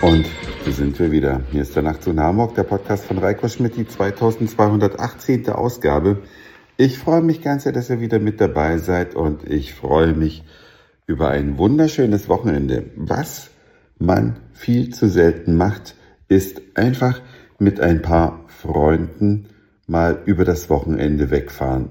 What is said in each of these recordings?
Und hier sind wir wieder. Hier ist der Nachtzug nach Hamburg, der Podcast von Reiko Schmidt, die 2218. Ausgabe. Ich freue mich ganz sehr, dass ihr wieder mit dabei seid und ich freue mich über ein wunderschönes Wochenende. Was man viel zu selten macht, ist einfach mit ein paar Freunden mal über das Wochenende wegfahren.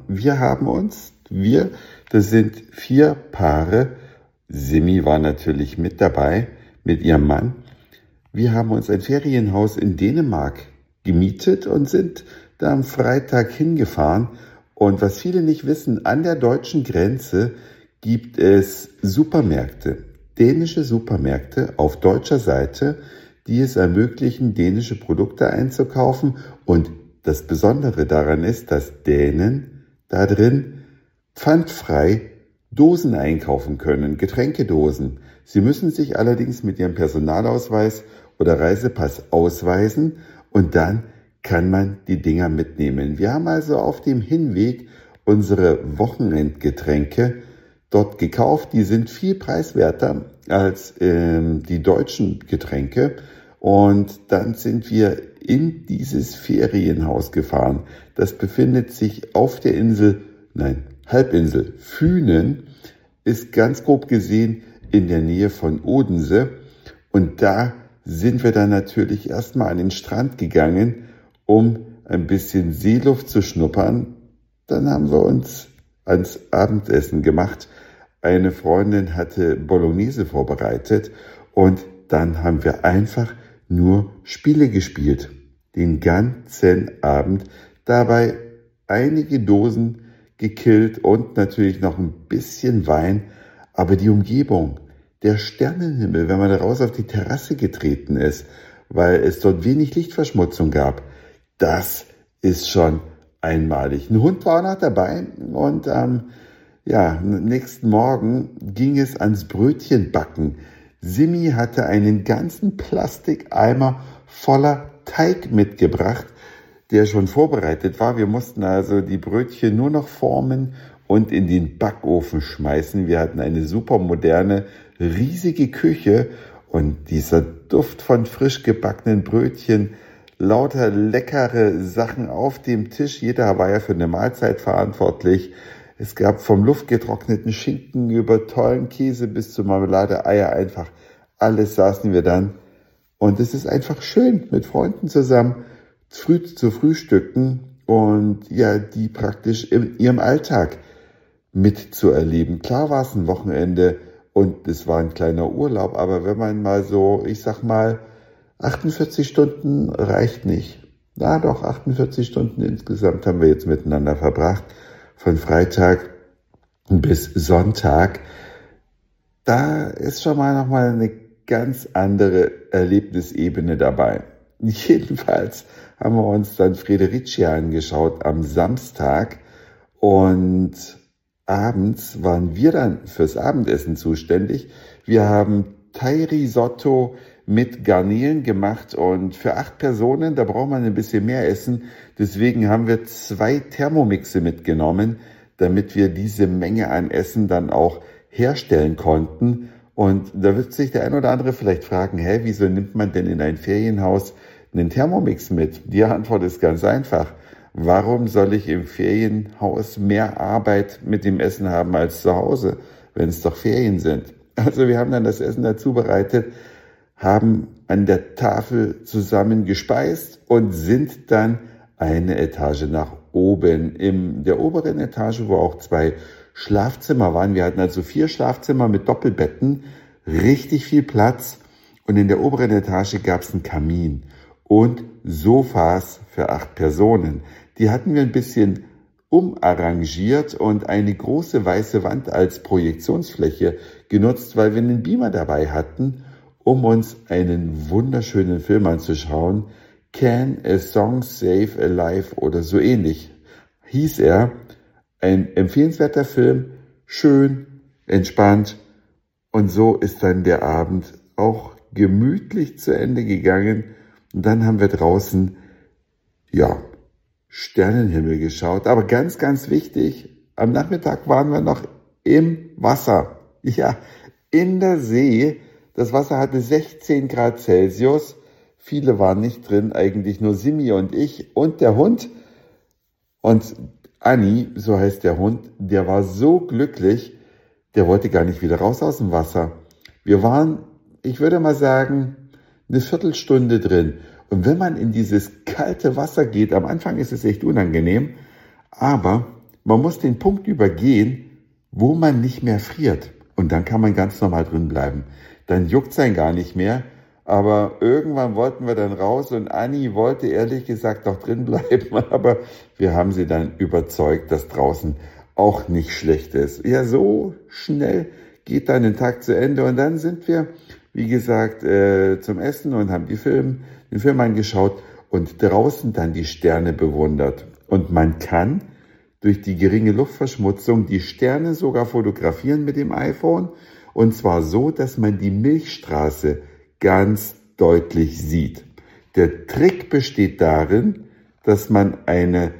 Das sind 4 Paare. Simi war natürlich mit dabei, mit ihrem Mann. Wir haben uns ein Ferienhaus in Dänemark gemietet und sind da am Freitag hingefahren. Und was viele nicht wissen, an der deutschen Grenze gibt es Supermärkte, dänische Supermärkte auf deutscher Seite, die es ermöglichen, dänische Produkte einzukaufen. Und das Besondere daran ist, dass Dänen da drin pfandfrei Dosen einkaufen können, Getränkedosen. Sie müssen sich allerdings mit ihrem Personalausweis oder Reisepass ausweisen und dann kann man die Dinger mitnehmen. Wir haben also auf dem Hinweg unsere Wochenendgetränke dort gekauft. Die sind viel preiswerter als die deutschen Getränke. Und dann sind wir in dieses Ferienhaus gefahren. Das befindet sich auf der Halbinsel Fünen, ist ganz grob gesehen in der Nähe von Odense. Und da sind wir dann natürlich erstmal an den Strand gegangen, um ein bisschen Seeluft zu schnuppern. Dann haben wir uns ans Abendessen gemacht. Eine Freundin hatte Bolognese vorbereitet und dann haben wir einfach nur Spiele gespielt. Den ganzen Abend. Dabei einige Dosen gekillt und natürlich noch ein bisschen Wein. Aber die Umgebung, der Sternenhimmel, wenn man da raus auf die Terrasse getreten ist, weil es dort wenig Lichtverschmutzung gab, das ist schon einmalig. Ein Hund war auch noch dabei und am nächsten Morgen ging es ans Brötchenbacken. Simi hatte einen ganzen Plastikeimer voller Teig mitgebracht, der schon vorbereitet war. Wir mussten also die Brötchen nur noch formen und in den Backofen schmeißen. Wir hatten eine super moderne, riesige Küche und dieser Duft von frisch gebackenen Brötchen, lauter leckere Sachen auf dem Tisch. Jeder war ja für eine Mahlzeit verantwortlich. Es gab vom luftgetrockneten Schinken über tollen Käse bis zur Marmelade, Eier, einfach alles saßen wir dann. Und es ist einfach schön, mit Freunden zusammen früh zu frühstücken und ja, die praktisch in ihrem Alltag mitzuerleben. Klar war es ein Wochenende und es war ein kleiner Urlaub, aber wenn man mal so, 48 Stunden reicht nicht. Na doch, 48 Stunden insgesamt haben wir jetzt miteinander verbracht, von Freitag bis Sonntag. Da ist schon mal nochmal eine ganz andere Erlebnisebene dabei. Jedenfalls haben wir uns dann Fredericia angeschaut am Samstag und abends waren wir dann fürs Abendessen zuständig. Wir haben Thai-Risotto mit Garnelen gemacht und für 8 Personen, da braucht man ein bisschen mehr Essen. Deswegen haben wir 2 Thermomixe mitgenommen, damit wir diese Menge an Essen dann auch herstellen konnten. Und da wird sich der ein oder andere vielleicht fragen, wieso nimmt man denn in ein Ferienhaus einen Thermomix mit? Die Antwort ist ganz einfach. Warum soll ich im Ferienhaus mehr Arbeit mit dem Essen haben als zu Hause, wenn es doch Ferien sind? Also wir haben dann das Essen dazu bereitet, haben an der Tafel zusammen gespeist und sind dann eine Etage nach oben. In der oberen Etage, wo auch 2 Schlafzimmer waren. Wir hatten also 4 Schlafzimmer mit Doppelbetten, richtig viel Platz. Und in der oberen Etage gab es einen Kamin und Sofas für 8 Personen. Die hatten wir ein bisschen umarrangiert und eine große weiße Wand als Projektionsfläche genutzt, weil wir einen Beamer dabei hatten, um uns einen wunderschönen Film anzuschauen. Can a Song Save a Life oder so ähnlich hieß er. Ein empfehlenswerter Film, schön, entspannt. Und so ist dann der Abend auch gemütlich zu Ende gegangen. Und dann haben wir draußen, Sternenhimmel geschaut. Aber ganz, ganz wichtig, am Nachmittag waren wir noch im Wasser. Ja, in der See Das Wasser hatte 16 Grad Celsius. Viele waren nicht drin, eigentlich nur Simi und ich und der Hund. Und Anni, so heißt der Hund, der war so glücklich, der wollte gar nicht wieder raus aus dem Wasser. Wir waren, ich würde mal sagen, eine Viertelstunde drin. Und wenn man in dieses kalte Wasser geht, am Anfang ist es echt unangenehm, aber man muss den Punkt übergehen, wo man nicht mehr friert. Und dann kann man ganz normal drin bleiben. Dann juckt es einen gar nicht mehr. Aber irgendwann wollten wir dann raus und Anni wollte ehrlich gesagt noch drin bleiben. Aber wir haben sie dann überzeugt, dass draußen auch nicht schlecht ist. Ja, so schnell geht dann ein Tag zu Ende. Und dann sind wir, wie gesagt, zum Essen und haben den Film angeschaut und draußen dann die Sterne bewundert. Und man kann durch die geringe Luftverschmutzung die Sterne sogar fotografieren mit dem iPhone. Und zwar so, dass man die Milchstraße ganz deutlich sieht. Der Trick besteht darin, dass man eine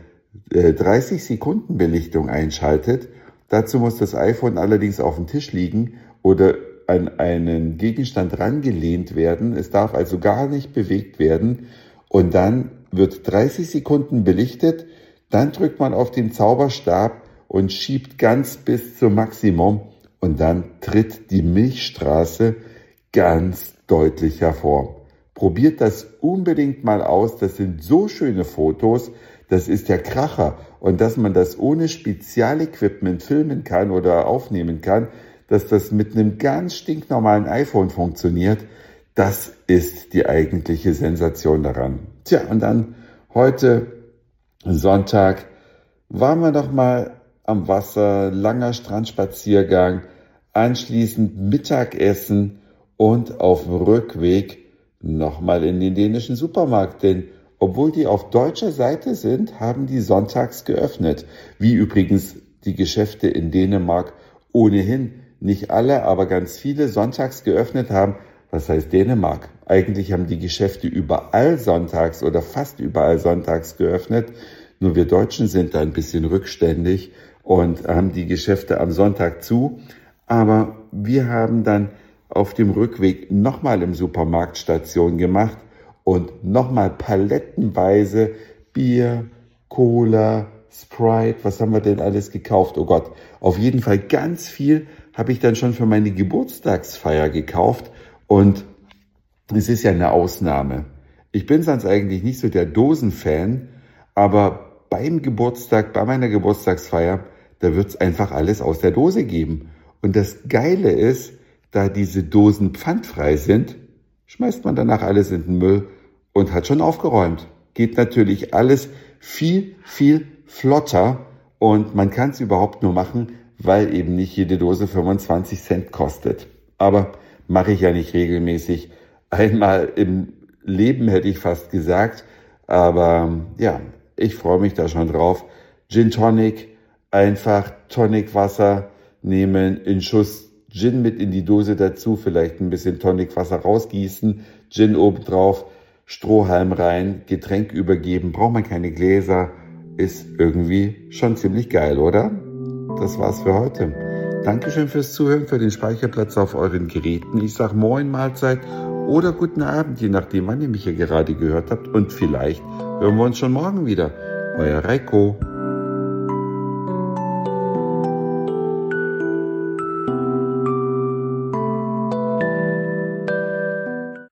30-Sekunden-Belichtung einschaltet. Dazu muss das iPhone allerdings auf dem Tisch liegen oder an einen Gegenstand rangelehnt werden. Es darf also gar nicht bewegt werden. Und dann wird 30 Sekunden belichtet. Dann drückt man auf den Zauberstab und schiebt ganz bis zum Maximum. Und dann tritt die Milchstraße ganz deutlich hervor. Probiert das unbedingt mal aus. Das sind so schöne Fotos. Das ist der Kracher. Und dass man das ohne Spezialequipment filmen kann oder aufnehmen kann, dass das mit einem ganz stinknormalen iPhone funktioniert, das ist die eigentliche Sensation daran. Tja, und dann heute Sonntag waren wir noch mal am Wasser, langer Strandspaziergang, anschließend Mittagessen und auf dem Rückweg nochmal in den dänischen Supermarkt, denn obwohl die auf deutscher Seite sind, haben die sonntags geöffnet. Wie übrigens die Geschäfte in Dänemark ohnehin nicht alle, aber ganz viele sonntags geöffnet haben. Was heißt Dänemark? Eigentlich haben die Geschäfte überall sonntags oder fast überall sonntags geöffnet. Nur wir Deutschen sind da ein bisschen rückständig und haben die Geschäfte am Sonntag zu. Aber wir haben dann auf dem Rückweg nochmal im Supermarkt Station gemacht und nochmal palettenweise Bier, Cola, Sprite, was haben wir denn alles gekauft? Oh Gott, auf jeden Fall ganz viel habe ich dann schon für meine Geburtstagsfeier gekauft und es ist ja eine Ausnahme. Ich bin sonst eigentlich nicht so der Dosenfan, aber bei meiner Geburtstagsfeier, da wird's einfach alles aus der Dose geben. Und das Geile ist, da diese Dosen pfandfrei sind, schmeißt man danach alles in den Müll und hat schon aufgeräumt. Geht natürlich alles viel, viel flotter und man kann es überhaupt nur machen, weil eben nicht jede Dose 25 Cent kostet. Aber mache ich ja nicht regelmäßig. Einmal im Leben hätte ich fast gesagt. Aber ja, ich freue mich da schon drauf. Gin Tonic, einfach Tonicwasser nehmen, einen Schuss Gin mit in die Dose dazu, vielleicht ein bisschen Tonicwasser rausgießen, Gin obendrauf, Strohhalm rein, Getränk übergeben, braucht man keine Gläser, ist irgendwie schon ziemlich geil, oder? Das war's für heute. Dankeschön fürs Zuhören, für den Speicherplatz auf euren Geräten. Ich sag Moin, Mahlzeit oder guten Abend, je nachdem, wann ihr mich hier gerade gehört habt. Und vielleicht hören wir uns schon morgen wieder. Euer Reiko.